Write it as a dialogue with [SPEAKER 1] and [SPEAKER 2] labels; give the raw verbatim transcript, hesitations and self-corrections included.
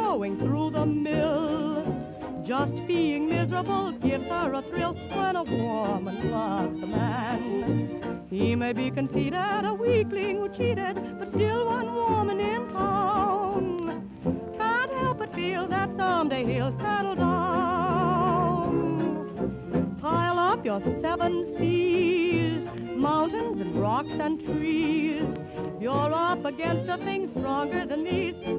[SPEAKER 1] going through the mill. Just being miserable gives her a thrill when a woman loves a man. He may be conceited, a weakling who cheated, but still one woman in town. Can't help but feel that someday he'll settle down. Pile up your seven seas, mountains and rocks and trees. You're up against a thing stronger than these.